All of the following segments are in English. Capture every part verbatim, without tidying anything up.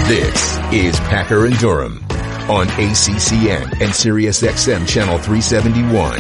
This is Packer and Durham on A C C N and Sirius X M Channel three seventy-one.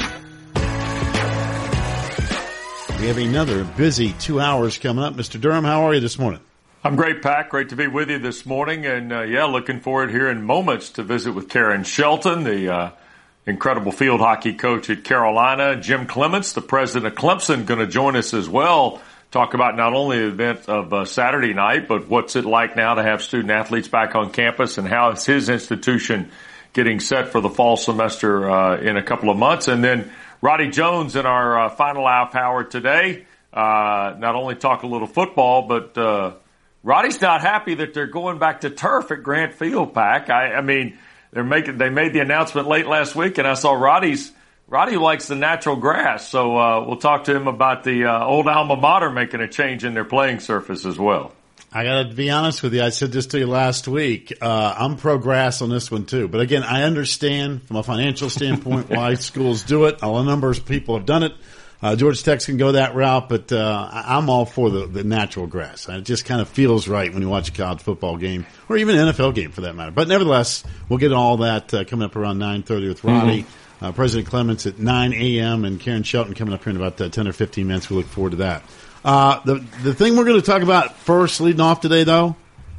We have another busy two hours coming up. Mister Durham, how are you this morning? I'm great, Pat. Great to be with you this morning. And, uh, yeah, looking forward here in moments to visit with Karen Shelton, the uh, incredible field hockey coach at Carolina. Jim Clements, the president of Clemson, going to join us as well. Talk about not only the event of uh, Saturday night, but what's it like now to have student athletes back on campus and how is his institution getting set for the fall semester uh, in a couple of months. And then Roddy Jones in our uh, final half hour today, uh, not only talk a little football, but uh, Roddy's not happy that they're going back to turf at Grant Field, Pack. I, I mean, they're making, they made the announcement late last week, and I saw Roddy's Roddy likes the natural grass, so uh, we'll talk to him about the uh, old alma mater making a change in their playing surface as well. I got to be honest with you. I said this to you last week. Uh, I'm pro grass on this one too. But again, I understand from a financial standpoint why schools do it. A number of people have done it. Uh, Georgia Tech can go that route, but uh, I'm all for the, the natural grass. It just kind of feels right when you watch a college football game or even an N F L game for that matter. But nevertheless, we'll get all that uh, coming up around nine thirty with Roddy. Mm-hmm. Uh, President Clements at nine a.m. and Karen Shelton coming up here in about uh, ten or fifteen minutes. We look forward to that. Uh, the the thing we're going to talk about first, leading off today, though,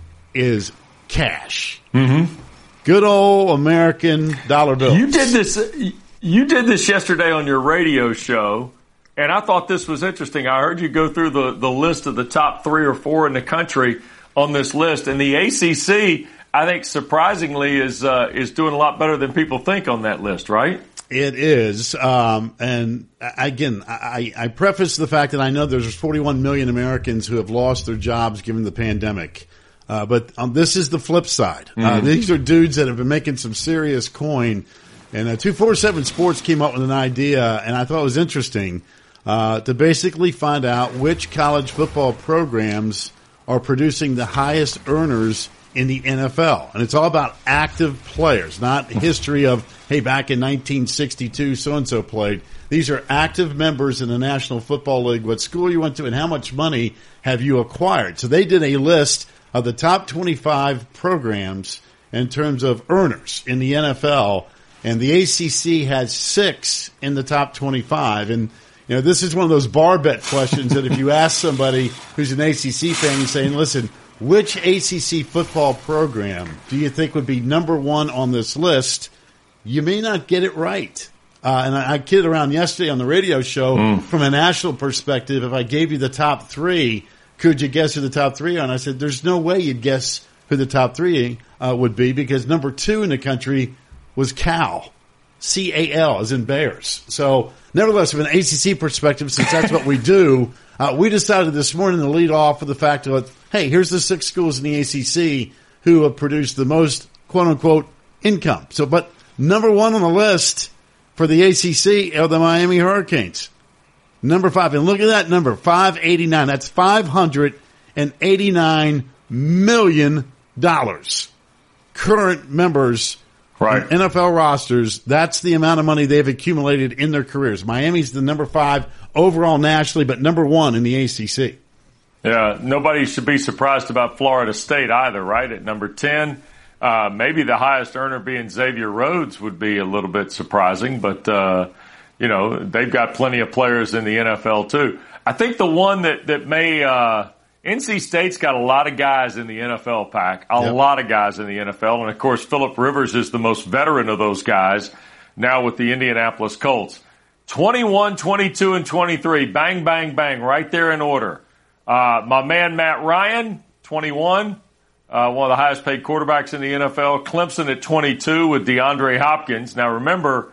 is cash. Mm-hmm. Good old American dollar bills. You did this. You did this yesterday on your radio show, and I thought this was interesting. I heard you go through the, the list of the top three or four in the country on this list, and the A C C, I think, surprisingly, is uh, is doing a lot better than people think on that list, right? It is. Um, and again, I, I preface the fact that I know there's forty-one million Americans who have lost their jobs given the pandemic. Uh, but um, this is the flip side. Mm-hmm. Uh, these are dudes that have been making some serious coin. And uh, two forty-seven Sports came up with an idea, and I thought it was interesting, uh, to basically find out which college football programs are producing the highest earners in the N F L. And it's all about active players, not history of, hey, back in nineteen sixty-two, so-and-so played. These are active members in the National Football League, what school you went to, and how much money have you acquired. So they did a list of the top twenty-five programs in terms of earners in the N F L, and the A C C had six in the top twenty-five. And, you know, this is one of those bar bet questions that if you ask somebody who's an A C C fan, you're saying, listen, which A C C football program do you think would be number one on this list? You may not get it right. Uh, and I, I kidded around yesterday on the radio show mm. from a national perspective. If I gave you the top three, could you guess who the top three are? And I said, there's no way you'd guess who the top three uh, would be because number two in the country was Cal. C A L, as in Bears. So, nevertheless, from an A C C perspective, since that's what we do, uh, we decided this morning to lead off with the fact that, hey, here's the six schools in the A C C who have produced the most, quote-unquote, income. So, but number one on the list for the A C C are the Miami Hurricanes. Number five, and look at that number, five eighty-nine. That's five hundred eighty-nine million dollars. Current members right. N F L rosters, that's the amount of money they've accumulated in their careers. Miami's the number five overall nationally, but number one in the A C C. Yeah, nobody should be surprised about Florida State either, right? At number ten, uh, maybe the highest earner being Xavier Rhodes would be a little bit surprising, but, uh, you know, they've got plenty of players in the N F L too. I think the one that, that may, uh, N C State's got a lot of guys in the N F L, Pack, a yep. lot of guys in the N F L. And, of course, Phillip Rivers is the most veteran of those guys now with the Indianapolis Colts. twenty-one, twenty-two, and twenty-three, bang, bang, bang, right there in order. Uh, my man Matt Ryan, twenty-one, uh, one of the highest paid quarterbacks in the N F L. Clemson at twenty-two with DeAndre Hopkins. Now, remember,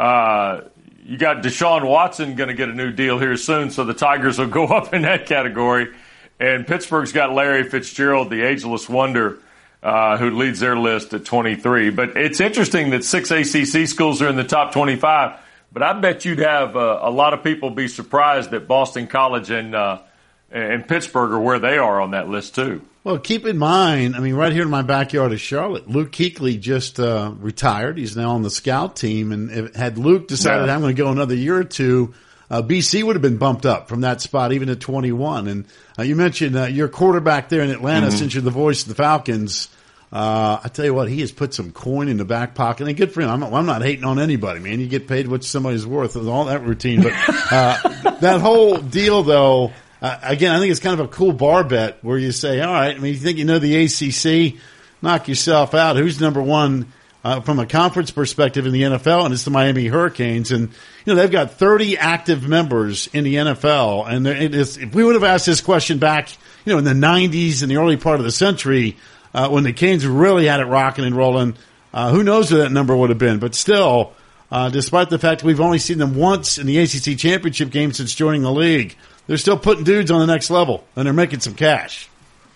uh, you got Deshaun Watson going to get a new deal here soon, so the Tigers will go up in that category. And Pittsburgh's got Larry Fitzgerald, the ageless wonder, uh, who leads their list at twenty-three. But it's interesting that six A C C schools are in the top twenty-five. But I bet you'd have uh, a lot of people be surprised that Boston College and uh, and Pittsburgh are where they are on that list too. Well, keep in mind, I mean, right here in my backyard is Charlotte. Luke Kuechly just uh, retired. He's now on the scout team. And if, had Luke decided yeah. I'm going to go another year or two, Uh, B C would have been bumped up from that spot even at twenty-one. And uh, you mentioned uh, your quarterback there in Atlanta, mm-hmm. since you're the voice of the Falcons. Uh, I tell you what, he has put some coin in the back pocket, and good for him. I'm not, I'm not hating on anybody, man. You get paid what somebody's worth with all that routine. But uh, that whole deal, though, uh, again, I think it's kind of a cool bar bet where you say, all right, I mean, you think you know the A C C, knock yourself out. Who's number one uh, from a conference perspective in the N F L? And it's the Miami Hurricanes. And, you know, they've got thirty active members in the N F L. And it is, if we would have asked this question back, you know, in the nineties and the early part of the century, Uh, when the Canes really had it rocking and rolling, uh, who knows what that number would have been. But still, uh, despite the fact that we've only seen them once in the A C C championship game since joining the league, they're still putting dudes on the next level, and they're making some cash.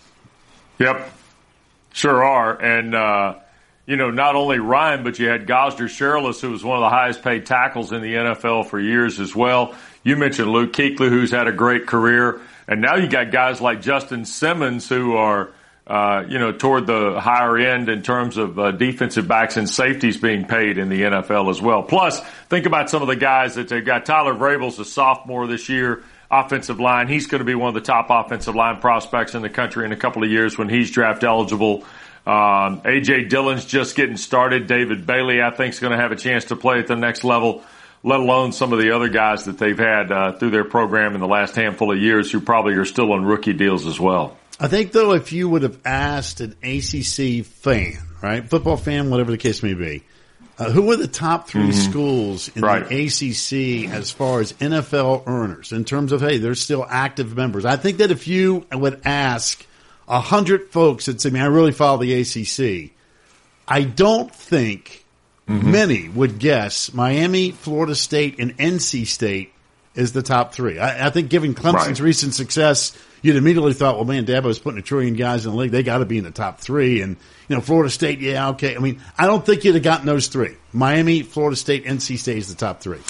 Yep, sure are. And, uh, you know, not only Ryan, but you had Gosder Sherrills, who was one of the highest paid tackles in the N F L for years as well. You mentioned Luke Kuechly, who's had a great career. And now you got guys like Justin Simmons, who are – Uh, you know, toward the higher end in terms of uh, defensive backs and safeties being paid in the N F L as well. Plus, think about some of the guys that they've got. Tyler Vrabel's a sophomore this year, offensive line. He's going to be one of the top offensive line prospects in the country in a couple of years when he's draft eligible. Um, A J Dillon's just getting started. David Bailey, I think, is going to have a chance to play at the next level, let alone some of the other guys that they've had uh, through their program in the last handful of years who probably are still on rookie deals as well. I think, though, if you would have asked an A C C fan, right, football fan, whatever the case may be, uh, who were the top three mm-hmm. schools in right. the A C C as far as N F L earners in terms of, hey, they're still active members? I think that if you would ask a hundred folks that say, man, I really follow the A C C, I don't think mm-hmm. many would guess Miami, Florida State, and N C State is the top three. I, I think given Clemson's right. recent success, you'd immediately thought, well, man, Dabo's putting a trillion guys in the league. They got to be in the top three. And, you know, Florida State, yeah, okay. I mean, I don't think you'd have gotten those three. Miami, Florida State, N C State is the top three.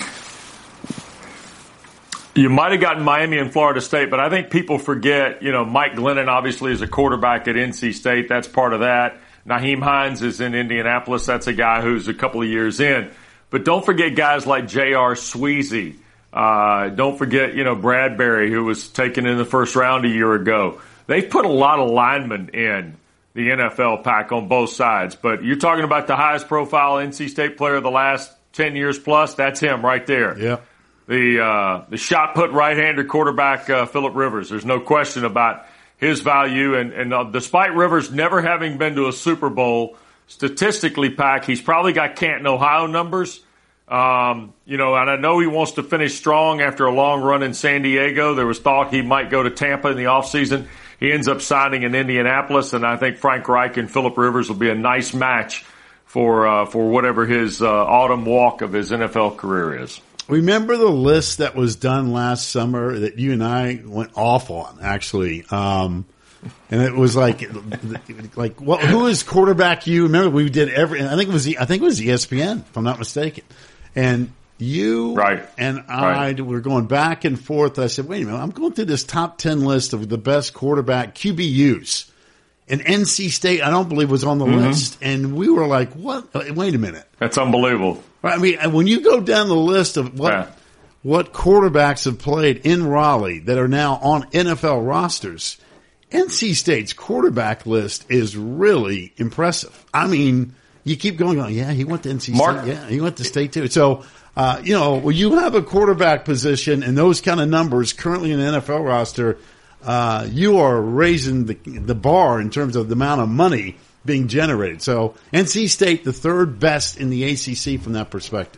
You might have gotten Miami and Florida State, but I think people forget, you know, Mike Glennon obviously is a quarterback at N C State. That's part of that. Nyheim Hines is in Indianapolis. That's a guy who's a couple of years in. But don't forget guys like J R. Sweezy. Uh, don't forget, you know, Bradbury, who was taken in the first round a year ago. They've put a lot of linemen in the N F L pack on both sides. But you're talking about the highest profile N C State player of the last ten years plus. That's him right there. Yeah. The, uh, the shot put right-hander quarterback, uh, Phillip Rivers. There's no question about his value. And, and uh, despite Rivers never having been to a Super Bowl, statistically, Pack, he's probably got Canton, Ohio numbers. Um, you know, and I know he wants to finish strong after a long run in San Diego. There was thought he might go to Tampa in the offseason. He ends up signing in Indianapolis, and I think Frank Reich and Phillip Rivers will be a nice match for uh, for whatever his uh, autumn walk of his N F L career is. Remember the list that was done last summer that you and I went off on, actually? Um, and it was like, like, what, who is quarterback you? Remember, we did every, I think it was, I think it was E S P N, if I'm not mistaken. And you right. and I right. were going back and forth. I said, wait a minute, I'm going through this top ten list of the best quarterback Q B Us. And N C State, I don't believe, was on the mm-hmm. list. And we were like, what? Wait a minute. That's unbelievable. I mean, when you go down the list of what yeah. what quarterbacks have played in Raleigh that are now on N F L rosters, N C State's quarterback list is really impressive. I mean, you keep going on, yeah, he went to N C Mark. State. Yeah, he went to State too. So, uh, you know, when you have a quarterback position and those kind of numbers currently in the N F L roster, uh, you are raising the, the bar in terms of the amount of money being generated. So N C State, the third best in the A C C from that perspective.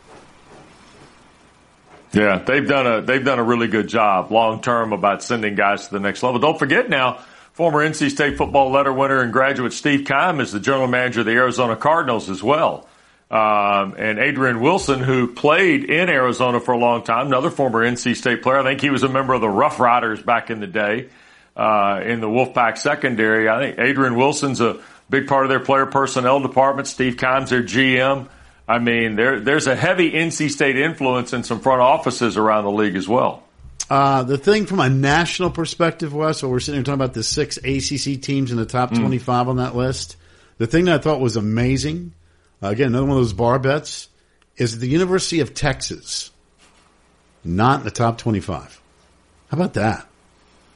Yeah, they've done a they've done a really good job long term about sending guys to the next level. Don't forget now, former N C State football letter winner and graduate Steve Keim is the general manager of the Arizona Cardinals as well. Um, and Adrian Wilson, who played in Arizona for a long time, another former N C State player. I think he was a member of the Rough Riders back in the day uh, in the Wolfpack secondary. I think Adrian Wilson's a big part of their player personnel department. Steve Keim's their G M. I mean, there, there's a heavy N C State influence in some front offices around the league as well. Uh, the thing from a national perspective, Wes, so we're sitting here talking about the six A C C teams in the top twenty-five mm. on that list. The thing that I thought was amazing, uh, again, another one of those bar bets, is the University of Texas not in the top twenty-five. How about that?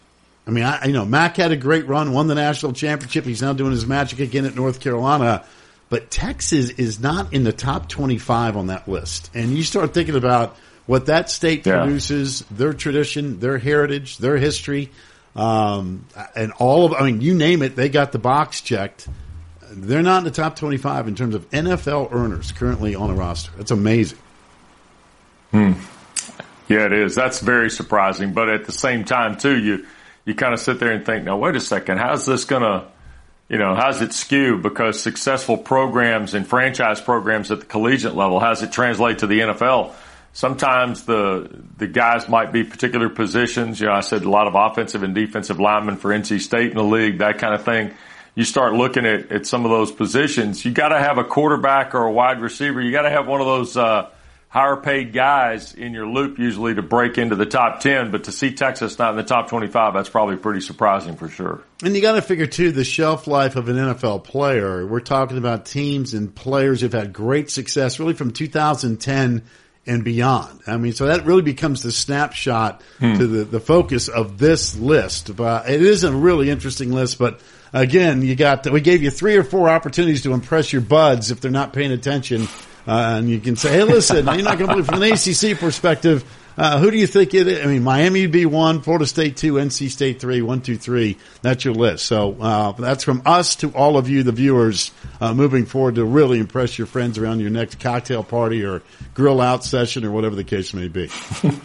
I mean, I, you know, Mac had a great run, won the national championship. He's now doing his magic again at North Carolina. But Texas is not in the top twenty-five on that list. And you start thinking about what that state yeah. produces, their tradition, their heritage, their history, um, and all of, I mean, you name it, they got the box checked. They're not in the top twenty-five in terms of N F L earners currently on a roster. That's amazing. Hmm. Yeah, it is. That's very surprising. But at the same time, too, you, you kind of sit there and think, now, wait a second, how's this going to, you know, how's it skew? Because successful programs and franchise programs at the collegiate level, how's it translate to the N F L? Sometimes the the guys might be particular positions. You know, I said a lot of offensive and defensive linemen for N C State in the league, that kind of thing. You start looking at, at some of those positions. You got to have a quarterback or a wide receiver. You got to have one of those uh, higher paid guys in your loop usually to break into the top ten. But to see Texas not in the top twenty-five, that's probably pretty surprising for sure. And you got to figure, too, the shelf life of an N F L player. We're talking about teams and players who've had great success really from two thousand ten and beyond. I mean, so that really becomes the snapshot hmm. to the, the focus of this list. But it is a really interesting list. But again, you got, we gave you three or four opportunities to impress your buds if they're not paying attention. Uh, and you can say, hey, listen, you're not going to believe from an A C C perspective, uh, who do you think it is? I mean, Miami would be one, Florida State two, N C State three, one, two, three. That's your list. So, uh, that's from us to all of you, the viewers, uh, moving forward to really impress your friends around your next cocktail party or grill out session or whatever the case may be.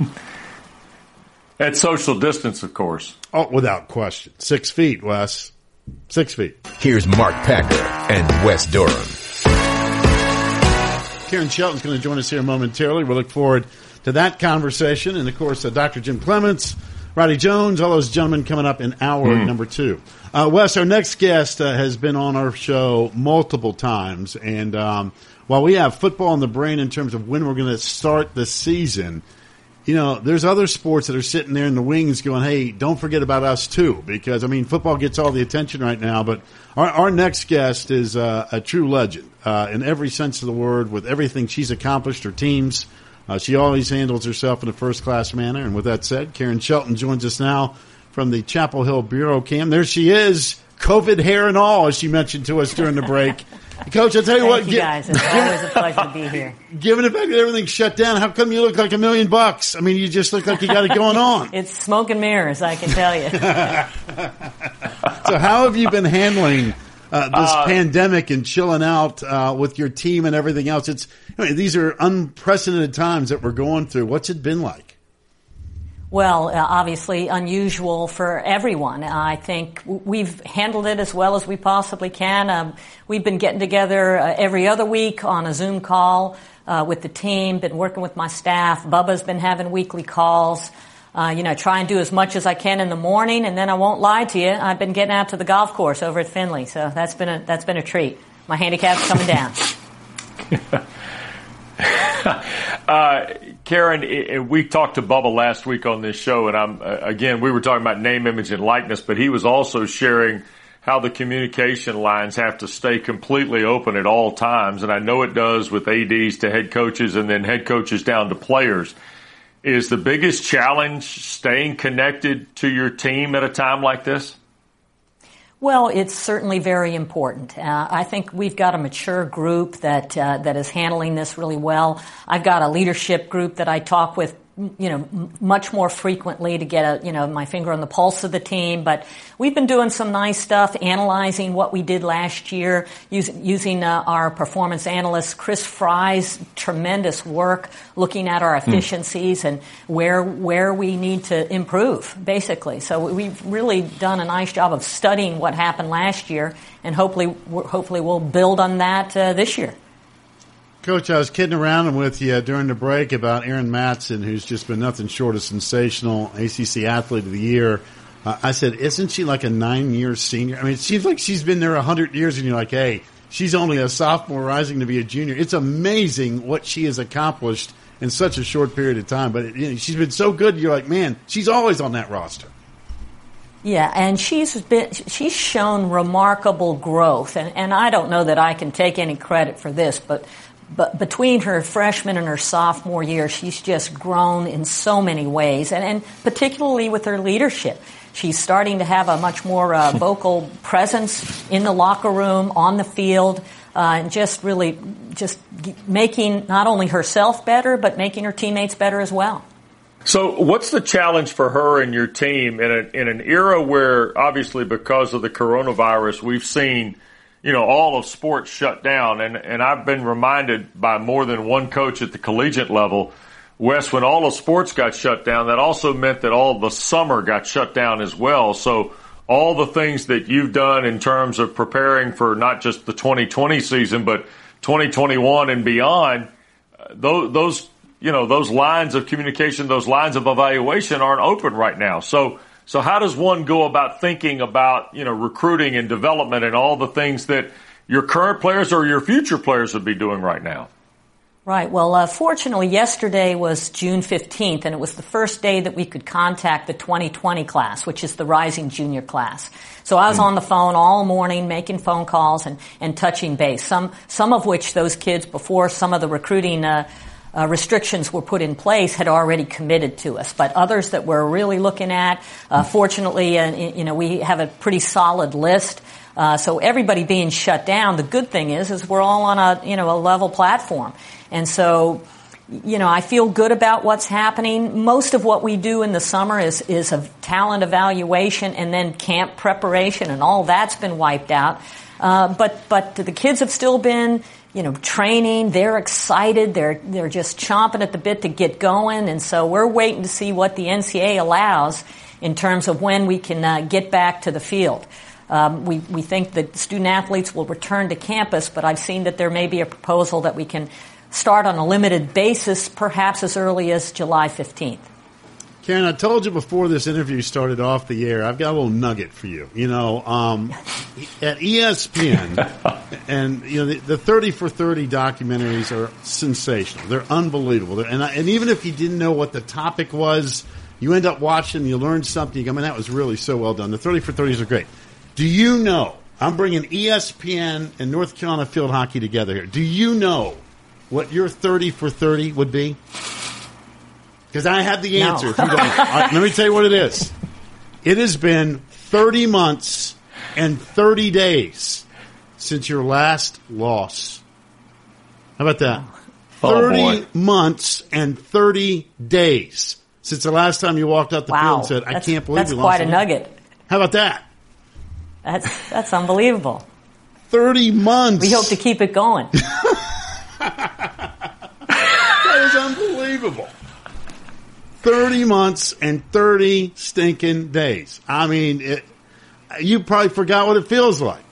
At social distance, of course. Oh, without question. Six feet, Wes. Six feet. Here's Mark Packer and Wes Durham. Karen Shelton's going to join us here momentarily. We look forward to that conversation. And, of course, uh, Doctor Jim Clements, Roddy Jones, all those gentlemen coming up in hour mm. number two. Uh, Wes, our next guest uh, has been on our show multiple times. And um, while we have football in the brain in terms of when we're going to start the season, you know, there's other sports that are sitting there in the wings going, hey, don't forget about us too. Because, I mean, football gets all the attention right now. But our, our next guest is uh, a true legend uh, in every sense of the word with everything she's accomplished, her teams. Uh, she always handles herself in a first-class manner. And with that said, Karen Shelton joins us now from the Chapel Hill Bureau Cam. There she is, COVID hair and all, as she mentioned to us during the break. Coach, I'll tell you Thank what. you guys. It's always a pleasure to be here. Given the fact that everything's shut down, how come you look like a million bucks? I mean, you just look like you got it going on. It's smoke and mirrors, I can tell you. So how have you been handling uh, this uh, pandemic and chilling out uh, with your team and everything else? It's I mean, these are unprecedented times that we're going through. What's it been like? Well, uh, obviously unusual for everyone. I think we've handled it as well as we possibly can. Um, we've been getting together uh, every other week on a Zoom call uh, with the team, been working with my staff. Bubba's been having weekly calls. Uh, you know, try and do as much as I can in the morning, and then I won't lie to you, I've been getting out to the golf course over at Findlay, so that's been a that's been a treat. My handicap's coming down. uh, Karen, it, we talked to Bubba last week on this show, and I'm uh, again, we were talking about name, image, and likeness, but he was also sharing how the communication lines have to stay completely open at all times, and I know it does with A Ds to head coaches and then head coaches down to players. Is the biggest challenge staying connected to your team at a time like this? Well, it's certainly very important. Uh, I think we've got a mature group that uh, that is handling this really well. I've got a leadership group that I talk with, you know, m- much more frequently to get a, you know, my finger on the pulse of the team. But we've been doing some nice stuff, analyzing what we did last year, using, using uh, our performance analyst, Chris Fry's tremendous work, looking at our efficiencies mm. and where where we need to improve, basically. So we've really done a nice job of studying what happened last year, and hopefully, hopefully we'll build on that uh, this year. Coach, I was kidding around with you during the break about Erin Matson, who's just been nothing short of sensational, A C C Athlete of the Year. Uh, I said, isn't she like a nine-year senior? I mean, it seems like she's been there a hundred years, and you're like, hey, she's only a sophomore rising to be a junior. It's amazing what she has accomplished in such a short period of time. But you know, she's been so good, you're like, man, she's always on that roster. Yeah, and she's been, she's shown remarkable growth, and, and I don't know that I can take any credit for this, but but between her freshman and her sophomore year, she's just grown in so many ways, and, and particularly with her leadership. She's starting to have a much more uh, vocal presence in the locker room, on the field, uh, and just really just making not only herself better, but making her teammates better as well. So what's the challenge for her and your team in, a, in an era where, obviously, because of the coronavirus, we've seen, you know, all of sports shut down? And, and I've been reminded by more than one coach at the collegiate level, Wes, when all of sports got shut down, that also meant that all the summer got shut down as well. So all the things that you've done in terms of preparing for not just the twenty twenty season, but twenty twenty-one and beyond, those, those you know, those lines of communication, those lines of evaluation aren't open right now. So, so how does one go about thinking about, you know, recruiting and development and all the things that your current players or your future players would be doing right now? Right. Well, uh, fortunately, yesterday was June fifteenth, and it was the first day that we could contact the twenty twenty class, which is the rising junior class. So I was mm. on the phone all morning making phone calls and, and touching base, some, some of which those kids, before some of the recruiting uh, Uh, restrictions were put in place, had already committed to us. But others that we're really looking at, uh, fortunately, uh, you know, we have a pretty solid list. Uh, so everybody being shut down, the good thing is, is we're all on a, you know, a level platform. And so, you know, I feel good about what's happening. Most of what we do in the summer is, is a talent evaluation and then camp preparation, and all that's been wiped out. Uh, but, but the kids have still been, you know, training. They're excited. They're, they're just chomping at the bit to get going. And so we're waiting to see what the N C A A allows in terms of when we can uh, get back to the field. Um, we, we think that student athletes will return to campus, but I've seen that there may be a proposal that we can start on a limited basis, perhaps as early as July fifteenth. Karen, I told you before this interview started off the air, I've got a little nugget for you. You know, um, at E S P N, and you know the, the thirty for thirty documentaries are sensational. They're unbelievable. They're, and, I, and even if you didn't know what the topic was, you end up watching, you learn something. You go, man, that was really so well done. The thirty for thirties are great. Do you know, I'm bringing E S P N and North Carolina field hockey together here. Do you know what your thirty for thirty would be? Because I have the answer. No. If you don't. Right, let me tell you what it is. It has been thirty months and thirty days since your last loss. How about that? Oh, thirty boy. months and thirty days since the last time you walked out the Wow. field and said, I That's- can't believe that's you lost. quite a nugget. How about that? That's, that's unbelievable. thirty months. We hope to keep it going. That is unbelievable. thirty months and thirty stinking days. I mean, it, you probably forgot what it feels like.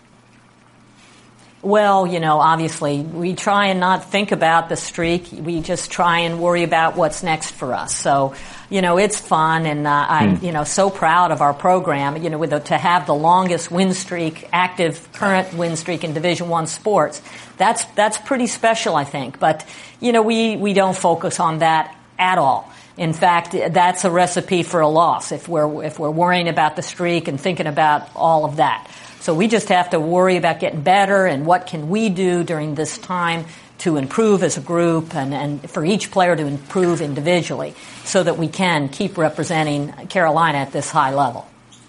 Well, you know, obviously, we try and not think about the streak. We just try and worry about what's next for us. So, you know, it's fun, and uh, I'm, Hmm. you know, so proud of our program. You know, with the, to have the longest win streak, active current win streak in Division One sports. That's that's pretty special, I think. But you know, we we don't focus on that at all. In fact, that's a recipe for a loss if we're if we're worrying about the streak and thinking about all of that. So we just have to worry about getting better and what can we do during this time to improve as a group and, and for each player to improve individually so that we can keep representing Carolina at this high level.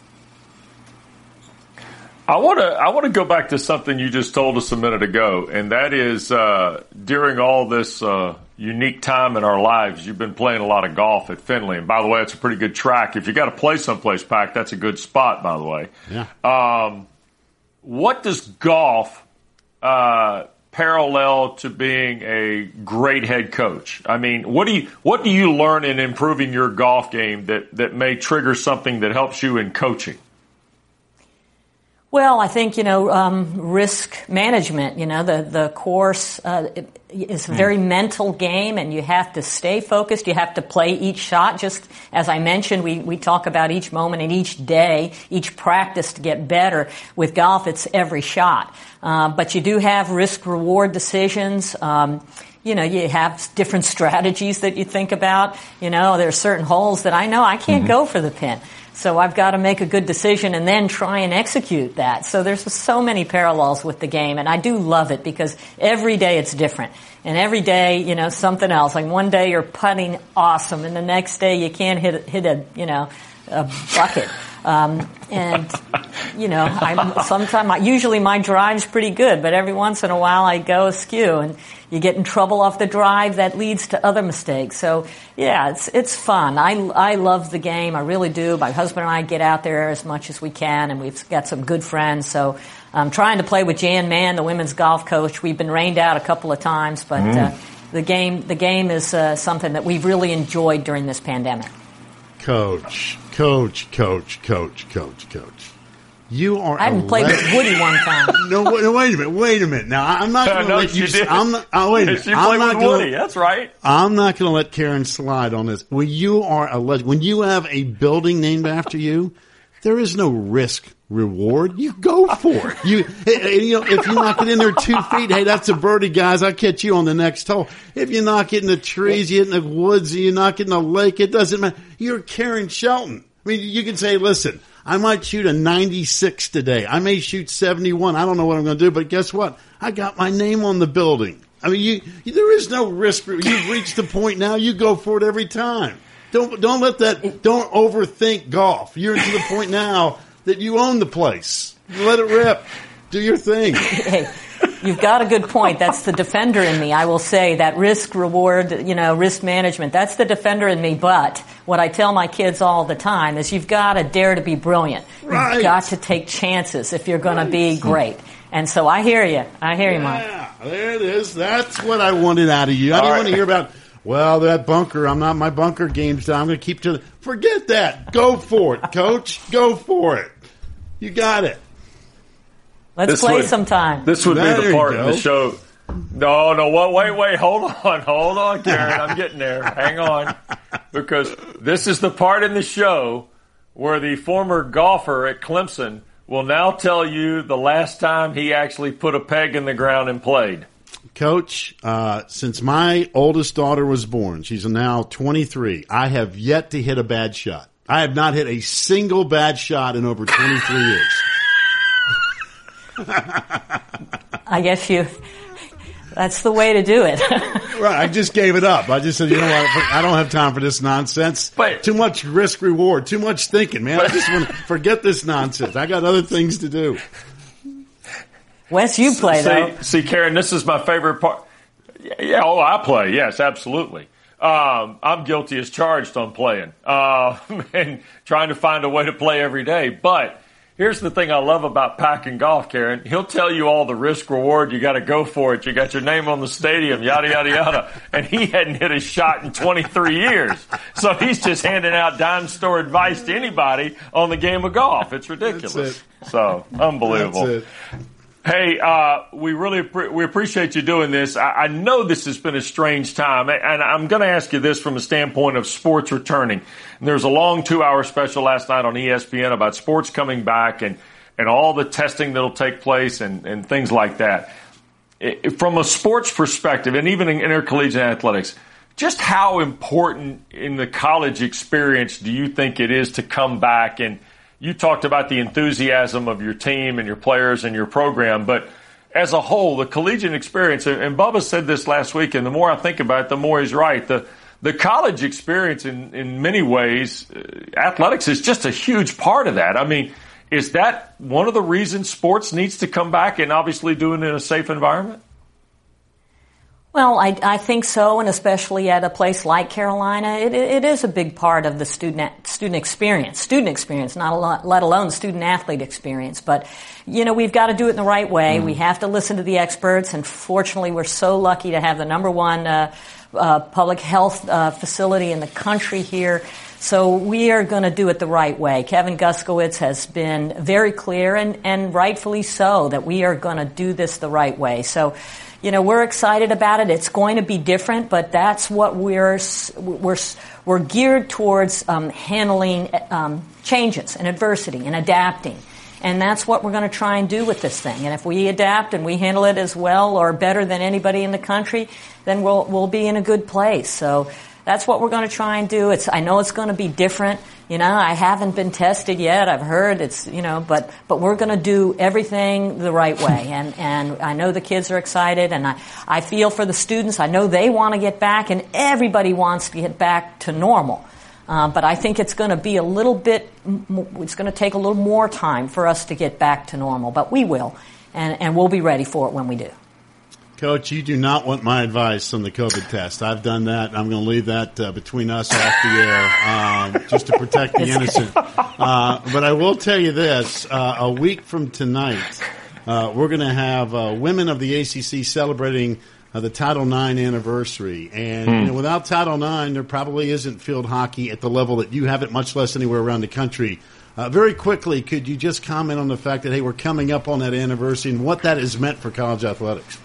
I want to I want to go back to something you just told us a minute ago, and that is uh, during all this uh, unique time in our lives, you've been playing a lot of golf at Findlay. And by the way, it's a pretty good track. If you got to play someplace packed, that's a good spot, by the way. Yeah. Um, what does golf uh, parallel to being a great head coach? I mean, what do you what do you learn in improving your golf game that that may trigger something that helps you in coaching? Well, I think, you know, um, risk management, you know, the, the course uh, is a very mm. mental game, and you have to stay focused. You have to play each shot. Just as I mentioned, we, we talk about each moment and each day, each practice to get better. With golf, it's every shot. Uh, but you do have risk-reward decisions. Um, You know, you have different strategies that you think about. You know, there are certain holes that I know I can't mm-hmm. go for the pin. So I've got to make a good decision and then try and execute that. So there's so many parallels with the game, and I do love it because every day it's different. And every day, you know, something else. Like one day you're putting awesome, and the next day you can't hit hit a, you know, a bucket. Um, and, you know, I'm sometimes, usually my drive's pretty good, but every once in a while I go askew and you get in trouble off the drive that leads to other mistakes. So, yeah, it's, it's fun. I, I love the game. I really do. My husband and I get out there as much as we can, and we've got some good friends. So I'm trying to play with Jan Mann, the women's golf coach. We've been rained out a couple of times, but, mm. uh, the game, the game is, uh, something that we've really enjoyed during this pandemic. Coach, coach, coach, coach, coach, coach. You are. I hadn't played le- with Woody one time. no, wait, wait a minute. Wait a minute. Now I'm not going to let you. Did. I'm not. Oh, wait a minute. She I'm played not with gonna, Woody. That's right. I'm not going to let Karen slide on this. When you are a legend, when you have a building named after you, there is no risk reward. You go for it. You, you know, if you knock it in there two feet, hey, that's a birdie, guys. I'll catch you on the next hole. If you knock it in the trees, you hit in the woods, you knock it in the lake, it doesn't matter. You're Karen Shelton. I mean, you can say, listen, I might shoot a ninety-six today. I may shoot seventy-one. I don't know what I'm going to do, but guess what? I got my name on the building. I mean, you, you there is no risk. You've reached the point now. You go for it every time. Don't don't let that. Don't overthink golf. You're to the point now that you own the place. Let it rip. Do your thing. Hey, you've got a good point. That's the defender in me. I will say that risk reward, you know, risk management. That's the defender in me. But what I tell my kids all the time is you've got to dare to be brilliant. Right. You've got to take chances if you're going right. to be great. And so I hear you. I hear yeah, you, Mike. Yeah, there it is. That's what I wanted out of you. I all didn't right. want to hear about. Well, that bunker, I'm not, my bunker game's done. I'm going to keep to the, forget that. Go for it, coach. Go for it. You got it. Let's this play would, sometime. This would there be the part of the show. No, no, wait, wait, hold on. Hold on, Karen. I'm getting there. Hang on. Because this is the part in the show where the former golfer at Clemson will now tell you the last time he actually put a peg in the ground and played. Coach, uh, since my oldest daughter was born, she's now twenty-three, I have yet to hit a bad shot. I have not hit a single bad shot in over twenty-three years. I guess you, that's the way to do it. Right, I just gave it up. I just said, you know what, I don't have time for this nonsense. But, too much risk reward, too much thinking, man. I just want to forget this nonsense. I got other things to do. Wes, you play, see, though. See, Karen, this is my favorite part. Yeah, oh, I play. Yes, absolutely. Um, I'm guilty as charged on playing uh, and trying to find a way to play every day. But here's the thing I love about Packing Golf, Karen. He'll tell you all the risk reward. You got to go for it. You got your name on the stadium, yada, yada, yada. And he hadn't hit a shot in twenty-three years. So he's just handing out dime store advice to anybody on the game of golf. It's ridiculous. That's it. So unbelievable. That's it. Hey, uh, we really we appreciate you doing this. I, I know this has been a strange time, and I'm going to ask you this from a standpoint of sports returning. And there's a long two-hour special last night on E S P N about sports coming back and, and all the testing that'll take place and, and things like that. It, from a sports perspective, and even in intercollegiate athletics, just how important in the college experience do you think it is to come back? And you talked about the enthusiasm of your team and your players and your program, but as a whole, the collegiate experience, and Bubba said this last week, and the more I think about it, the more he's right. The the college experience in, in many ways, uh, athletics is just a huge part of that. I mean, is that one of the reasons sports needs to come back and obviously do it in a safe environment? Well, I, I think so, and especially at a place like Carolina, it, it is a big part of the student student experience, student experience, not a lot, let alone student athlete experience. But you know, we've got to do it in the right way. Mm. We have to listen to the experts, and fortunately, we're so lucky to have the number one uh, uh, public health uh, facility in the country here. So we are going to do it the right way. Kevin Guskowitz has been very clear, and, and rightfully so, that we are going to do this the right way. So, you know, we're excited about it. It's going to be different, but that's what we're we're we're geared towards um, handling um, changes and adversity and adapting, and that's what we're going to try and do with this thing. And if we adapt and we handle it as well or better than anybody in the country, then we'll we'll be in a good place. So. that's what we're going to try and do. It's, I know it's going to be different. You know, I haven't been tested yet. I've heard it's, you know, but, but we're going to do everything the right way. And, and I know the kids are excited, and I, I feel for the students. I know they want to get back, and everybody wants to get back to normal. Uh, but I think it's going to be a little bit, it's going to take a little more time for us to get back to normal, but we will. And, and we'll be ready for it when we do. Coach, you do not want my advice on the COVID test. I've done that. I'm going to leave that uh, between us off the air, um, just to protect the innocent. Uh, but I will tell you this, uh, a week from tonight, uh, we're going to have uh, women of the A C C celebrating uh, the Title nine anniversary. And hmm. you know, without Title nine, there probably isn't field hockey at the level that you have it, much less anywhere around the country. Uh, very quickly, could you just comment on the fact that, hey, we're coming up on that anniversary and what that has meant for college athletics?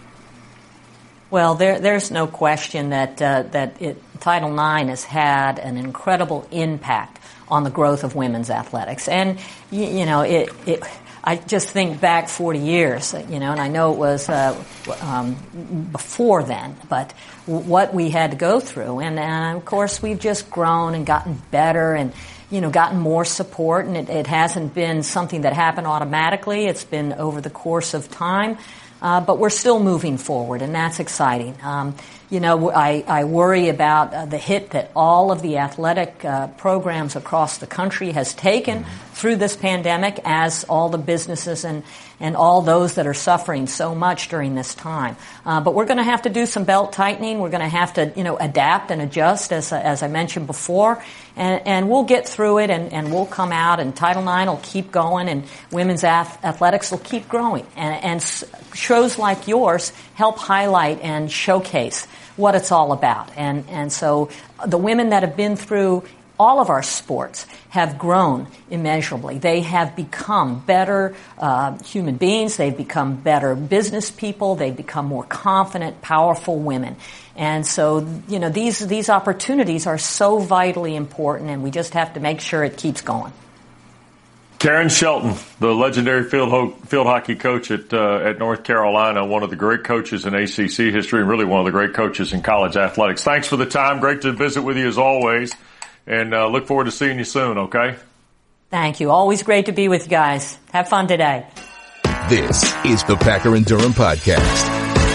Well, there, there's no question that uh, that it, Title nine has had an incredible impact on the growth of women's athletics. And, you, you know, it, it, I just think back forty years, you know, and I know it was uh, um, before then, but what we had to go through. And, and, of course, we've just grown and gotten better and, you know, gotten more support. And it, it hasn't been something that happened automatically. It's been over the course of time. Uh, but we're still moving forward, and that's exciting. Um, you know, I, I worry about uh, the hit that all of the athletic uh, programs across the country has taken through this pandemic, as all the businesses and, and all those that are suffering so much during this time. Uh, but we're going to have to do some belt tightening. We're going to have to, you know, adapt and adjust, as as I mentioned before, and, and we'll get through it, and, and we'll come out, and Title nine will keep going, and women's ath- athletics will keep growing, and, and shows like yours help highlight and showcase what it's all about. And, and so the women that have been through all of our sports have grown immeasurably. They have become better uh, human beings. They've become better business people. They've become more confident, powerful women. And so, you know, these these opportunities are so vitally important, and we just have to make sure it keeps going. Karen Shelton, the legendary field ho- field hockey coach at uh, at North Carolina, one of the great coaches in A C C history, and really one of the great coaches in college athletics. Thanks for the time. Great to visit with you as always, and uh, look forward to seeing you soon, okay? Thank you. Always great to be with you guys. Have fun today. This is the Packer and Durham Podcast.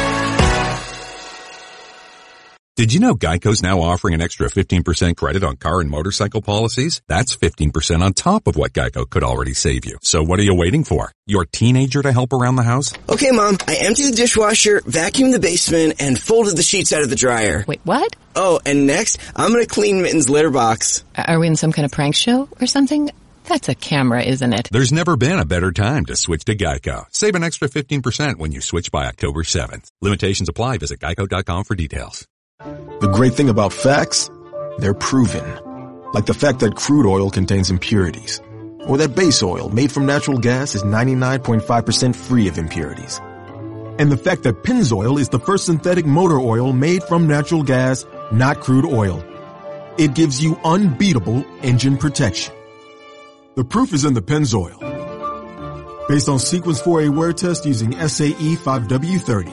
Did you know Geico's now offering an extra fifteen percent credit on car and motorcycle policies? That's fifteen percent on top of what Geico could already save you. So what are you waiting for? Your teenager to help around the house? Okay, Mom, I emptied the dishwasher, vacuumed the basement, and folded the sheets out of the dryer. Wait, what? Oh, and next, I'm going to clean Mitten's litter box. Are we in some kind of prank show or something? That's a camera, isn't it? There's never been a better time to switch to Geico. Save an extra fifteen percent when you switch by October seventh. Limitations apply. Visit geico dot com for details. The great thing about facts, they're proven. Like the fact that crude oil contains impurities. Or that base oil made from natural gas is ninety-nine point five percent free of impurities. And the fact that Pennzoil is the first synthetic motor oil made from natural gas, not crude oil. It gives you unbeatable engine protection. The proof is in the Pennzoil. Based on Sequence four A wear test using S A E five W thirty.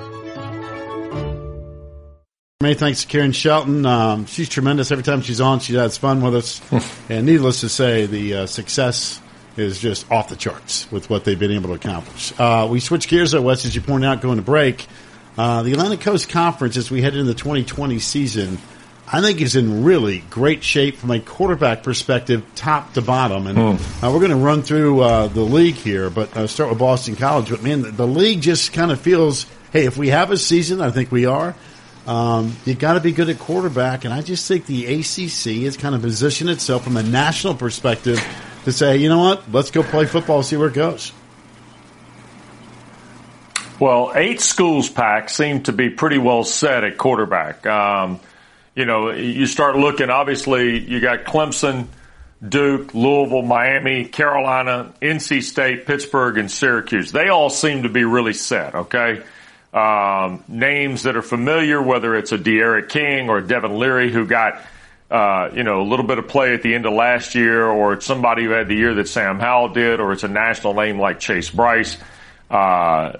Many thanks to Karen Shelton. Um, she's tremendous. Every time she's on, she has fun with us. And needless to say, the uh, success is just off the charts with what they've been able to accomplish. Uh, we switch gears, though, Wes, as you pointed out, going to break. Uh, the Atlantic Coast Conference, as we head into the twenty twenty season, I think is in really great shape from a quarterback perspective, top to bottom. And uh, we're going to run through uh, the league here, but uh, start with Boston College. But, man, the, the league just kind of feels, hey, if we have a season, I think we are, Um, you got to be good at quarterback, and I just think the A C C has kind of positioned itself from a national perspective to say, you know what, let's go play football, see where it goes. Well, eight schools, Pack, seem to be pretty well set at quarterback. Um, you know, you start looking, obviously, you got Clemson, Duke, Louisville, Miami, Carolina, N C State, Pittsburgh, and Syracuse. They all seem to be really set, okay? Um, names that are familiar, whether it's a De'Aaron King or Devin Leary, who got, uh, you know, a little bit of play at the end of last year, or it's somebody who had the year that Sam Howell did, or it's a national name like Chase Bryce. Uh,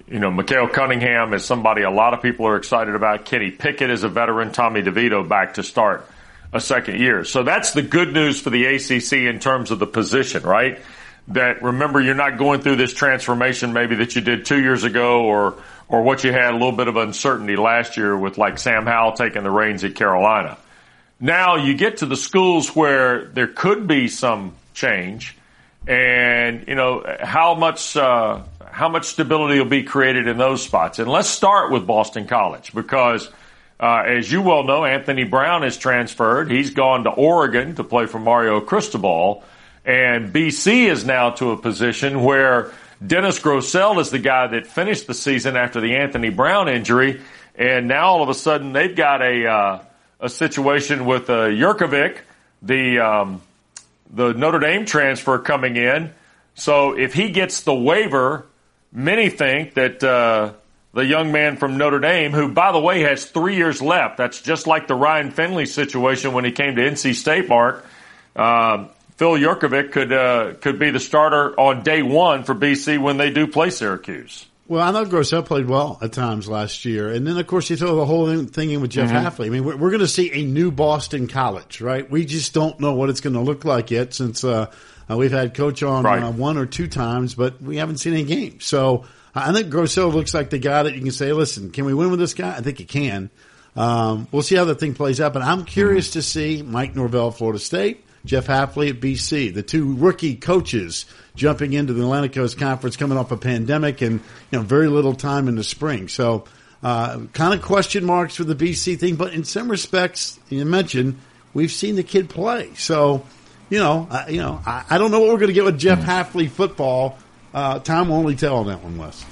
you know, Mikael Cunningham is somebody a lot of people are excited about. Kenny Pickett is a veteran. Tommy DeVito back to start a second year. So that's the good news for the A C C in terms of the position, right? That, remember, you're not going through this transformation maybe that you did two years ago or or what you had a little bit of uncertainty last year with, like, Sam Howell taking the reins at Carolina. Now you get to the schools where there could be some change, and, you know, how much uh, how much stability will be created in those spots. And let's start with Boston College because, uh, as you well know, Anthony Brown has transferred. He's gone to Oregon to play for Mario Cristobal. And B C is now to a position where Dennis Grosel is the guy that finished the season after the Anthony Brown injury. And now all of a sudden they've got a uh, a situation with uh, Jurkovic, the um, the Notre Dame transfer coming in. So if he gets the waiver, many think that uh, the young man from Notre Dame, who, by the way, has three years left, that's just like the Ryan Finley situation when he came to N C State, Mark. Uh, Phil Jurkovic could uh, could be the starter on day one for B C when they do play Syracuse. Well, I know Grosel played well at times last year. And then, of course, you throw the whole thing in with Jeff mm-hmm. Hafley. I mean, we're, we're going to see a new Boston College, right? We just don't know what it's going to look like yet since uh, uh, we've had Coach on right. uh, one or two times, but we haven't seen any games. So I think Grosel looks like the guy that you can say, listen, can we win with this guy? I think you can. Um, we'll see how the thing plays out. But I'm curious mm-hmm. to see Mike Norvell, Florida State, Jeff Hafley at B C, the two rookie coaches jumping into the Atlantic Coast Conference coming off a pandemic and, you know, very little time in the spring. So, uh, kind of question marks for the B C thing, but in some respects, you mentioned, we've seen the kid play. So, you know, I, you know, I, I don't know what we're going to get with Jeff Hafley football. Uh, time will only tell on that one, Wes.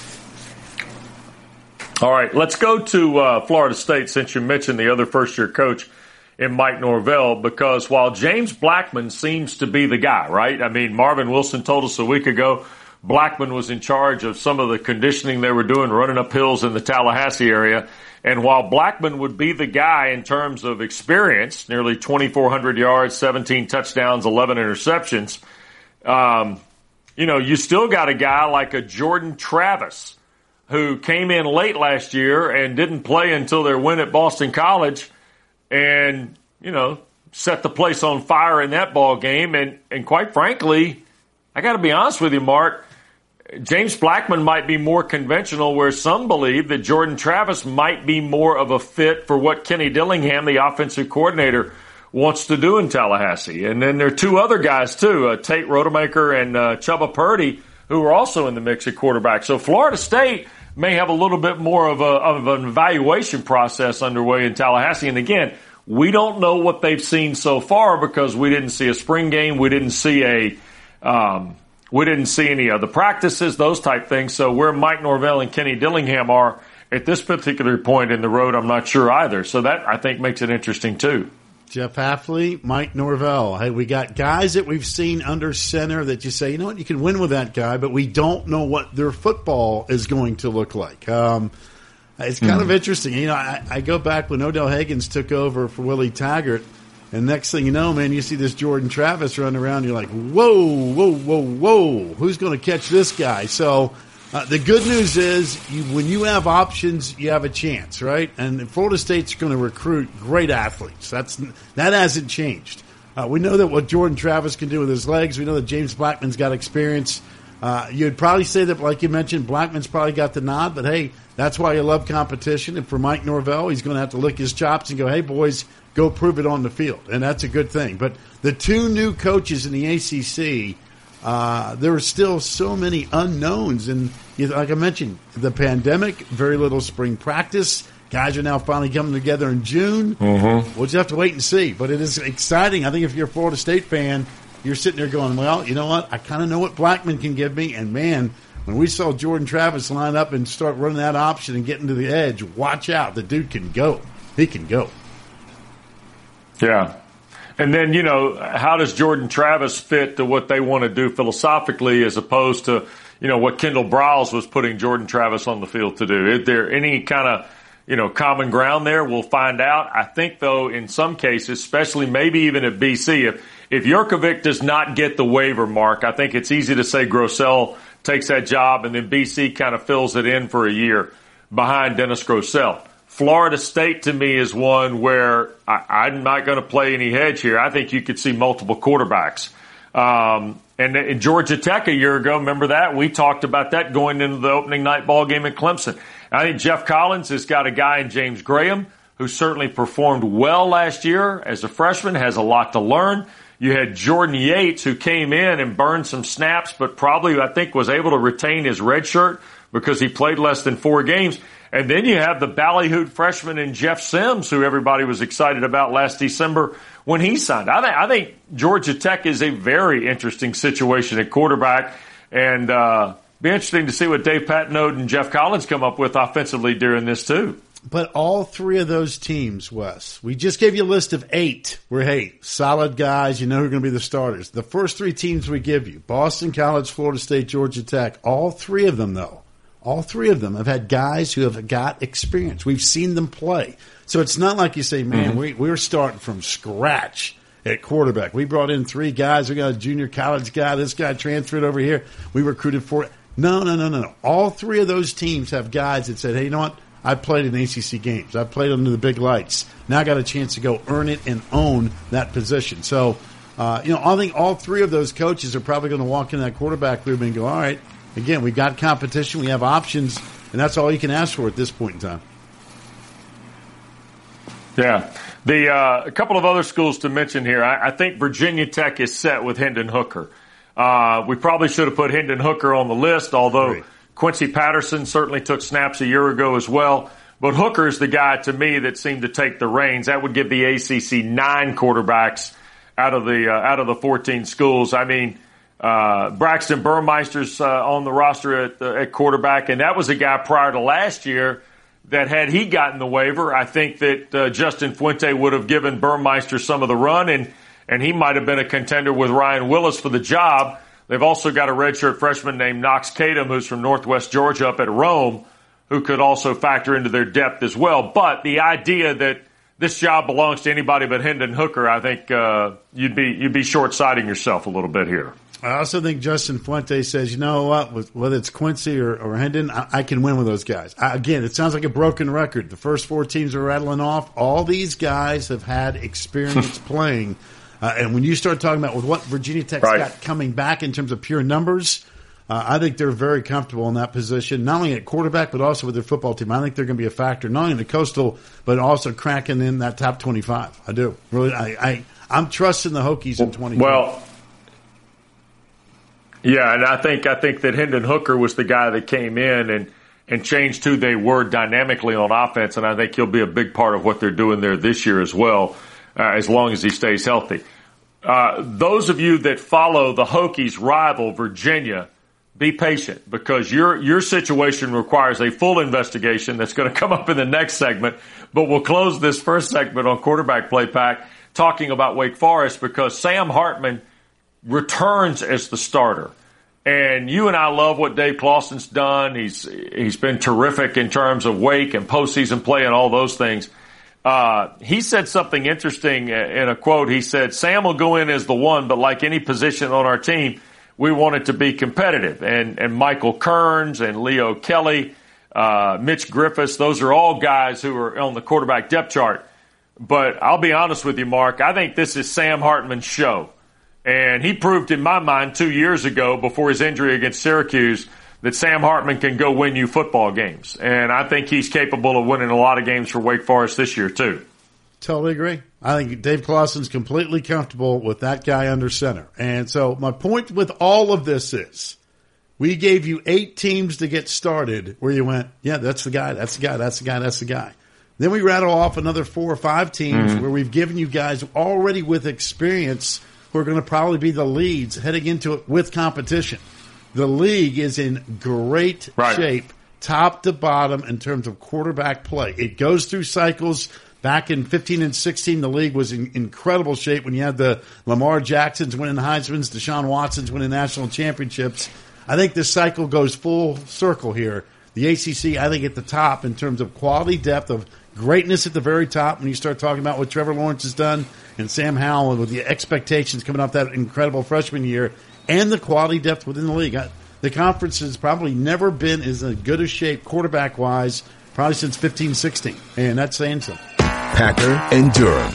All right, let's go to uh, Florida State since you mentioned the other first-year coach in Mike Norvell, because while James Blackman seems to be the guy, right? I mean, Marvin Wilson told us a week ago Blackman was in charge of some of the conditioning they were doing, running up hills in the Tallahassee area. And while Blackman would be the guy in terms of experience, nearly twenty-four hundred yards, seventeen touchdowns, eleven interceptions, um, you know, you still got a guy like a Jordan Travis who came in late last year and didn't play until their win at Boston College. And, you know, set the place on fire in that ball game. And, and quite frankly, I got to be honest with you, Mark, James Blackman might be more conventional, where some believe that Jordan Travis might be more of a fit for what Kenny Dillingham, the offensive coordinator, wants to do in Tallahassee. And then there are two other guys, too, uh, Tate Rodemaker and uh, Chubba Purdy, who are also in the mix at quarterback. So Florida State may have a little bit more of, a, of an evaluation process underway in Tallahassee. And again, we don't know what they've seen so far because we didn't see a spring game. We didn't see a, um, we didn't see any of the practices, those type things. So where Mike Norvell and Kenny Dillingham are at this particular point in the road, I'm not sure either. So that, I think, makes it interesting too. Jeff Hafley, Mike Norvell. Hey, we got guys that we've seen under center that you say, you know what, you can win with that guy, but we don't know what their football is going to look like. Um, it's kind mm. of interesting. You know, I, I go back when Odell Higgins took over for Willie Taggart, and next thing you know, man, you see this Jordan Travis running around. You're like, whoa, whoa, whoa, whoa. Who's going to catch this guy? So uh, the good news is you, when you have options, you have a chance, right? And Florida State's going to recruit great athletes. That's That hasn't changed. Uh, we know that what Jordan Travis can do with his legs. We know that James Blackman's got experience. Uh, you'd probably say that, like you mentioned, Blackman's probably got the nod, but hey, that's why you love competition. And for Mike Norvell, he's going to have to lick his chops and go, hey, boys, go prove it on the field. And that's a good thing. But the two new coaches in the A C C, uh, there are still so many unknowns. And you know, like I mentioned, the pandemic, very little spring practice. Guys are now finally coming together in June. Mm-hmm. We'll just have to wait and see. But it is exciting. I think if you're a Florida State fan, you're sitting there going, well, you know what? I kind of know what Blackman can give me. And, man, when we saw Jordan Travis line up and start running that option and getting to the edge, watch out. The dude can go. He can go. Yeah. And then, you know, how does Jordan Travis fit to what they want to do philosophically as opposed to, you know, what Kendall Briles was putting Jordan Travis on the field to do? Is there any kind of, you know, common ground there? We'll find out. I think, though, in some cases, especially maybe even at B C, if, if Jurkovic does not get the waiver, Mark, I think it's easy to say Grosel takes that job, and then B C kind of fills it in for a year behind Dennis Grosel. Florida State, to me, is one where I, I'm not going to play any hedge here. I think you could see multiple quarterbacks. Um, and in Georgia Tech a year ago, remember that? We talked about that going into the opening night ball game at Clemson. I think Jeff Collins has got a guy in James Graham who certainly performed well last year as a freshman, has a lot to learn. You had Jordan Yates, who came in and burned some snaps, but probably, I think, was able to retain his red shirt because he played less than four games. And then you have the ballyhooed freshman in Jeff Sims, who everybody was excited about last December when he signed. I think, I think Georgia Tech is a very interesting situation at quarterback, and uh, be interesting to see what Dave Patnode and Jeff Collins come up with offensively during this too. But all three of those teams, Wes, we just gave you a list of eight where, hey, solid guys, you know who are going to be the starters. The first three teams we give you, Boston College, Florida State, Georgia Tech, all three of them, though, all three of them have had guys who have got experience. We've seen them play. So it's not like you say, man, mm-hmm. we, we're starting from scratch at quarterback. We brought in three guys. We got a junior college guy. This guy transferred over here. We recruited for it. No, no, no, no, no. All three of those teams have guys that said, hey, you know what? I played in A C C games. I played under the big lights. Now I got a chance to go earn it and own that position. So, uh, you know, I think all three of those coaches are probably going to walk in that quarterback room and go, all right, again, we've got competition, we have options, and that's all you can ask for at this point in time. Yeah. The uh, a couple of other schools to mention here. I, I think Virginia Tech is set with Hendon Hooker. Uh, we probably should have put Hendon Hooker on the list, although Great. Quincy Patterson certainly took snaps a year ago as well. But Hooker is the guy, to me, that seemed to take the reins. That would give the A C C nine quarterbacks out of the uh, out of the fourteen schools. I mean, uh, Braxton Burmeister's uh, on the roster at, uh, at quarterback, and that was a guy prior to last year that had he gotten the waiver, I think that uh, Justin Fuente would have given Burmeister some of the run, and, and he might have been a contender with Ryan Willis for the job. They've also got a redshirt freshman named Knox Kadum, who's from Northwest Georgia up at Rome, who could also factor into their depth as well. But the idea that this job belongs to anybody but Hendon Hooker, I think uh, you'd be you'd be short-sighting yourself a little bit here. I also think Justin Fuente says, you know what, whether it's Quincy or, or Hendon, I, I can win with those guys. I, again, it sounds like a broken record. The first four teams are rattling off. All these guys have had experience playing. Uh, and when you start talking about with what Virginia Tech's right. got coming back in terms of pure numbers, uh, I think they're very comfortable in that position, not only at quarterback but also with their football team. I think they're going to be a factor, not only in the Coastal, but also cracking in that top twenty-five. I do. Really, I, I, I'm trusting the Hokies in twenty twenty. Well, yeah, and I think I think that Hendon Hooker was the guy that came in and, and changed who they were dynamically on offense, and I think he'll be a big part of what they're doing there this year as well, uh, as long as he stays healthy. Uh, those of you that follow the Hokies' rival, Virginia, be patient because your your situation requires a full investigation that's going to come up in the next segment. But we'll close this first segment on Quarterback Play Pack talking about Wake Forest because Sam Hartman returns as the starter. And you and I love what Dave Clawson's done. He's he's been terrific in terms of Wake and postseason play and all those things. Uh, he said something interesting in a quote. He said, Sam will go in as the one, but like any position on our team, we want it to be competitive. And, and Michael Kearns and Leo Kelly, uh, Mitch Griffiths, those are all guys who are on the quarterback depth chart. But I'll be honest with you, Mark, I think this is Sam Hartman's show. And he proved in my mind two years ago before his injury against Syracuse that Sam Hartman can go win you football games. And I think he's capable of winning a lot of games for Wake Forest this year, too. Totally agree. I think Dave Clawson's completely comfortable with that guy under center. And so my point with all of this is we gave you eight teams to get started where you went, yeah, that's the guy, that's the guy, that's the guy, that's the guy. Then we rattle off another four or five teams mm-hmm. where we've given you guys already with experience who are going to probably be the leads heading into it with competition. The league is in great right. shape, top to bottom, in terms of quarterback play. It goes through cycles. Back in fifteen and sixteen, the league was in incredible shape when you had the Lamar Jacksons winning Heisman's, Deshaun Watson's winning national championships. I think this cycle goes full circle here. The A C C, I think, at the top in terms of quality depth, of greatness at the very top when you start talking about what Trevor Lawrence has done and Sam Howell with the expectations coming off that incredible freshman year. And the quality depth within the league. I, the conference has probably never been as good a shape quarterback-wise, probably since fifteen sixteen. And that's saying something. Packer and Durham.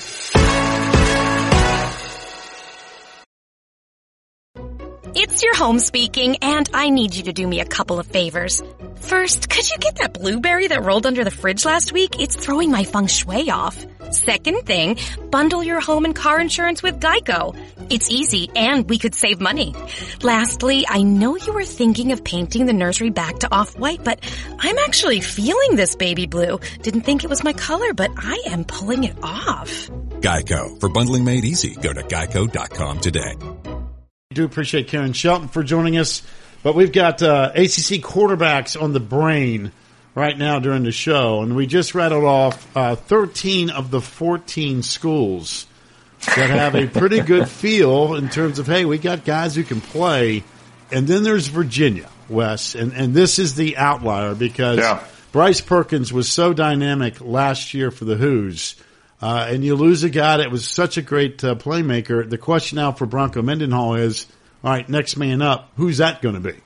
It's your home speaking, and I need you to do me a couple of favors. First, could you get that blueberry that rolled under the fridge last week? It's throwing my feng shui off. Second thing, bundle your home and car insurance with Geico. It's easy, and we could save money. Lastly, I know you were thinking of painting the nursery back to off-white, but I'm actually feeling this baby blue. Didn't think it was my color, but I am pulling it off. Geico. For bundling made easy, go to geico dot com today. I do appreciate Karen Shelton for joining us, but we've got uh, A C C quarterbacks on the brain right now during the show, and we just rattled off uh, thirteen of the fourteen schools that have a pretty good feel in terms of, hey, we got guys who can play, and then there's Virginia, Wes, and, and this is the outlier because yeah. Bryce Perkins was so dynamic last year for the Hoos. Uh, and you lose a guy that was such a great uh, playmaker. The question now for Bronco Mendenhall is, all right, next man up, who's that going to be?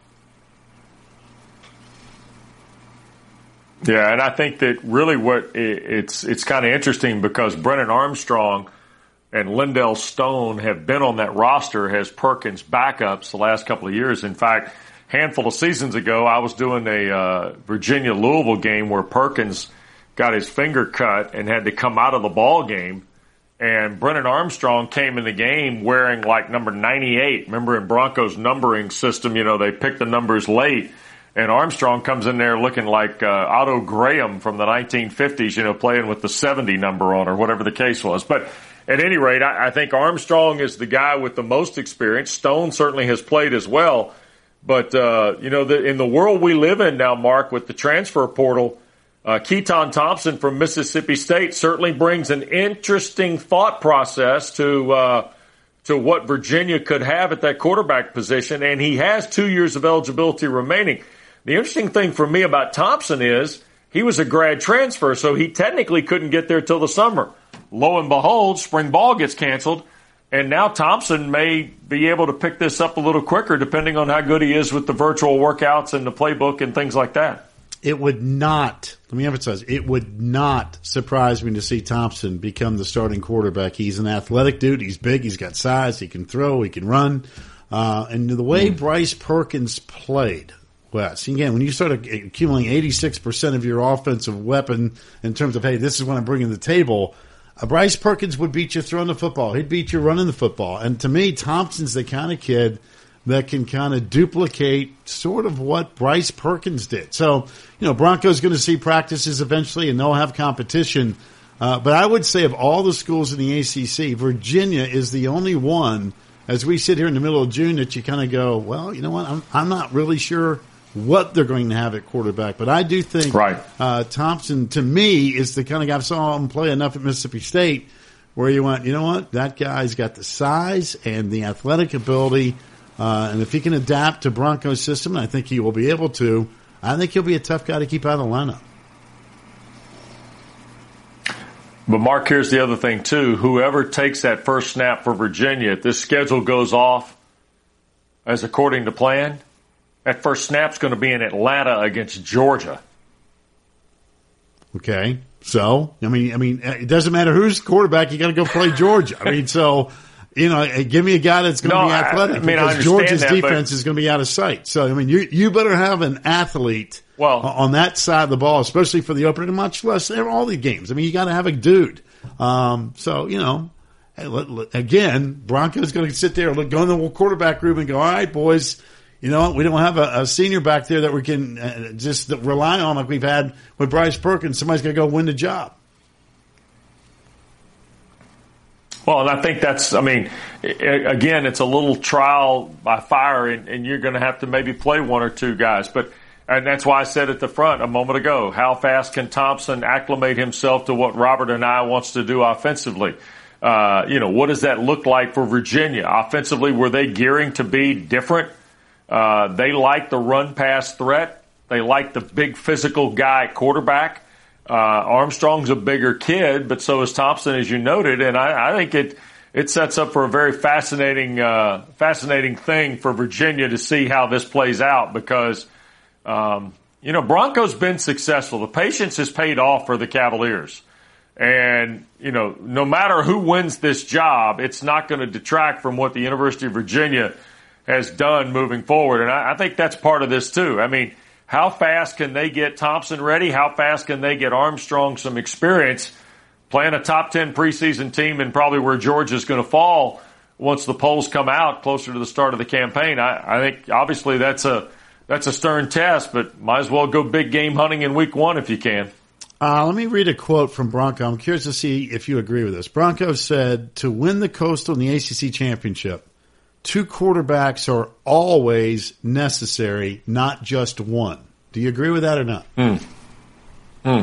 Yeah, and I think that really what it's it's kind of interesting because Brennan Armstrong and Lindell Stone have been on that roster as Perkins backups the last couple of years. In fact, a handful of seasons ago, I was doing a uh, Virginia-Louisville game where Perkins got his finger cut and had to come out of the ball game. And Brennan Armstrong came in the game wearing like number ninety-eight. Remember in Broncos numbering system, you know, they pick the numbers late. And Armstrong comes in there looking like uh, Otto Graham from the nineteen fifties, you know, playing with the seventy number on or whatever the case was. But at any rate, I, I think Armstrong is the guy with the most experience. Stone certainly has played as well. But, uh, you know, the, in the world we live in now, Mark, with the transfer portal, Uh, Keaton Thompson from Mississippi State certainly brings an interesting thought process to uh, to what Virginia could have at that quarterback position, and he has two years of eligibility remaining. The interesting thing for me about Thompson is he was a grad transfer, so he technically couldn't get there till the summer. Lo and behold, spring ball gets canceled, and now Thompson may be able to pick this up a little quicker depending on how good he is with the virtual workouts and the playbook and things like that. It would not, let me emphasize, it would not surprise me to see Thompson become the starting quarterback. He's an athletic dude. He's big. He's got size. He can throw. He can run. Uh, and the way mm. Bryce Perkins played, Wes, again, when you start accumulating eighty-six percent of your offensive weapon in terms of, hey, this is what I'm bringing to the table, uh, Bryce Perkins would beat you throwing the football. He'd beat you running the football. And to me, Thompson's the kind of kid that can kind of duplicate sort of what Bryce Perkins did. So, you know, Bronco's going to see practices eventually, and they'll have competition. Uh, but I would say of all the schools in the A C C, Virginia is the only one, as we sit here in the middle of June, that you kind of go, well, you know what, I'm, I'm not really sure what they're going to have at quarterback. But I do think right. uh, Thompson, to me, is the kind of guy, I saw him play enough at Mississippi State where you went, you know what, that guy's got the size and the athletic ability. Uh, and if he can adapt to Bronco's system, and I think he will be able to, I think he'll be a tough guy to keep out of the lineup. But, Mark, here's the other thing, too. Whoever takes that first snap for Virginia, if this schedule goes off as according to plan, that first snap's going to be in Atlanta against Georgia. Okay. So, I mean, I mean, it doesn't matter who's quarterback. You got to go play Georgia. I mean, so... You know, give me a guy that's going to no, be athletic I, I mean, because Georgia's that, defense is going to be out of sight. So, I mean, you you better have an athlete well, on that side of the ball, especially for the opening, much less all the games. I mean, you got to have a dude. Um, so, you know, again, Bronco's going to sit there, look, go in the quarterback room and go, all right, boys, you know what? We don't have a, a senior back there that we can uh, just rely on like we've had with Bryce Perkins. Somebody's going to go win the job. Well, and I think that's, I mean, again, it's a little trial by fire, and, and you're going to have to maybe play one or two guys. But and that's why I said at the front a moment ago, how fast can Thompson acclimate himself to what Robert and I wants to do offensively? Uh, you know, what does that look like for Virginia? Offensively, were they gearing to be different? Uh, they like the run-pass threat. They like the big physical guy at quarterback. Uh, Armstrong's a bigger kid, but so is Thompson, as you noted. And I, I think it, it sets up for a very fascinating, uh, fascinating thing for Virginia to see how this plays out because, um, you know, Bronco's been successful. The patience has paid off for the Cavaliers. And, you know, no matter who wins this job, it's not going to detract from what the University of Virginia has done moving forward. And I, I think that's part of this, too. I mean, how fast can they get Thompson ready? How fast can they get Armstrong some experience playing a top ten preseason team and probably where Georgia's going to fall once the polls come out closer to the start of the campaign? I, I think obviously that's a that's a stern test, but might as well go big game hunting in week one if you can. Uh, let me read a quote from Bronco. I'm curious to see if you agree with this. Bronco said, to win the Coastal and the A C C championship, two quarterbacks are always necessary, not just one. Do you agree with that or not? Hmm. Hmm.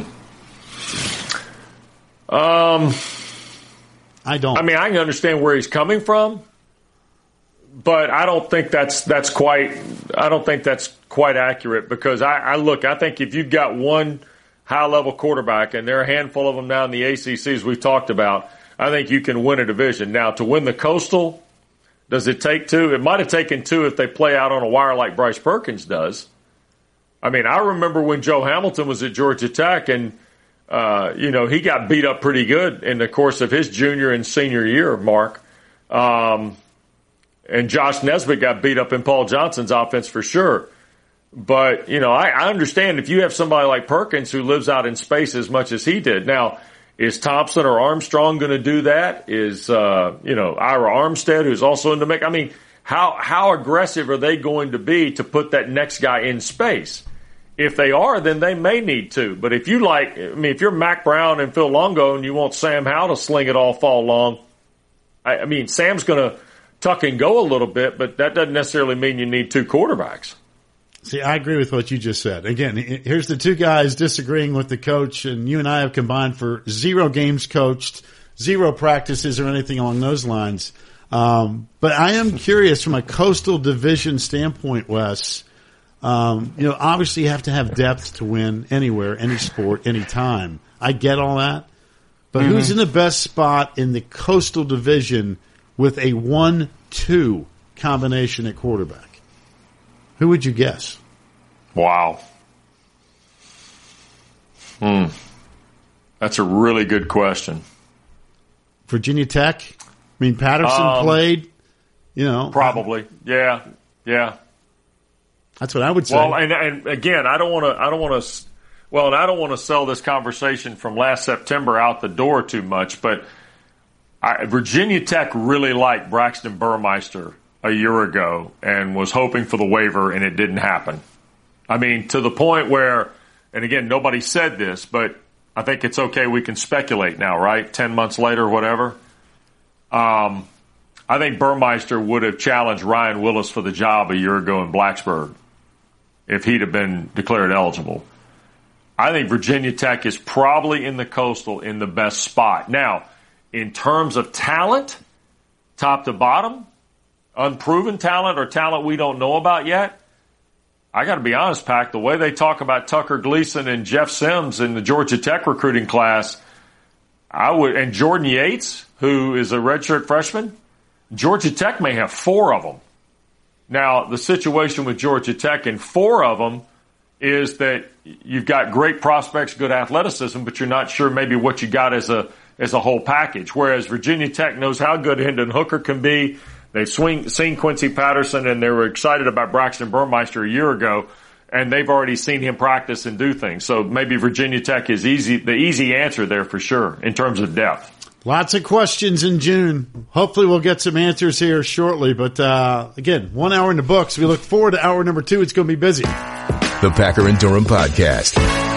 Um, I don't. I mean, I can understand where he's coming from, but I don't think that's that's quite. I don't think that's quite accurate because I, I look. I think if you've got one high-level quarterback, and there are a handful of them now in the A C C, as we've talked about, I think you can win a division. Now, to win the Coastal, does it take two? It might have taken two if they play out on a wire like Bryce Perkins does. I mean, I remember when Joe Hamilton was at Georgia Tech, and Uh, you know, he got beat up pretty good in the course of his junior and senior year, Mark. Um, and Josh Nesbitt got beat up in Paul Johnson's offense for sure. But, you know, I, I understand if you have somebody like Perkins who lives out in space as much as he did. Now, is Thompson or Armstrong going to do that? Is, uh, you know, Ira Armstead, who's also in the mix? I mean, how, how aggressive are they going to be to put that next guy in space? If they are, then they may need to. But if you like, I mean, if you're Mac Brown and Phil Longo and you want Sam Howell to sling it all fall long, I, I mean, Sam's going to tuck and go a little bit, but that doesn't necessarily mean you need two quarterbacks. See, I agree with what you just said. Again, here's the two guys disagreeing with the coach, and you and I have combined for zero games coached, zero practices or anything along those lines. Um, but I am curious from a Coastal Division standpoint, Wes. Um, you know, obviously you have to have depth to win anywhere, any sport, any time. I get all that. But mm-hmm. who's in the best spot in the Coastal Division with a one two combination at quarterback? Who would you guess? Wow. Hmm. That's a really good question. Virginia Tech? I mean, Patterson um, played, you know. Probably. Yeah. Yeah. That's what I would say. Well, and, and again, I don't want to. I don't want to. Well, and I don't want to sell this conversation from last September out the door too much. But I, Virginia Tech really liked Braxton Burmeister a year ago and was hoping for the waiver, and it didn't happen. I mean, to the point where, and again, nobody said this, but I think it's okay. We can speculate now, right? Ten months later, or whatever. Um, I think Burmeister would have challenged Ryan Willis for the job a year ago in Blacksburg if he'd have been declared eligible. I think Virginia Tech is probably in the Coastal in the best spot. Now, in terms of talent, top to bottom, unproven talent or talent we don't know about yet, I got to be honest, Pac, the way they talk about Tucker Gleason and Jeff Sims in the Georgia Tech recruiting class, I would, and Jordan Yates, who is a redshirt freshman, Georgia Tech may have four of them. Now, the situation with Georgia Tech and four of them is that you've got great prospects, good athleticism, but you're not sure maybe what you got as a as a whole package. Whereas Virginia Tech knows how good Hendon Hooker can be. They've swing, seen Quincy Patterson, and they were excited about Braxton Burmeister a year ago, and they've already seen him practice and do things. So maybe Virginia Tech is easy, the easy answer there for sure in terms of depth. Lots of questions in June. Hopefully we'll get some answers here shortly. But, uh, again, one hour in the books. We look forward to hour number two. It's going to be busy. The Packer and Durham Podcast.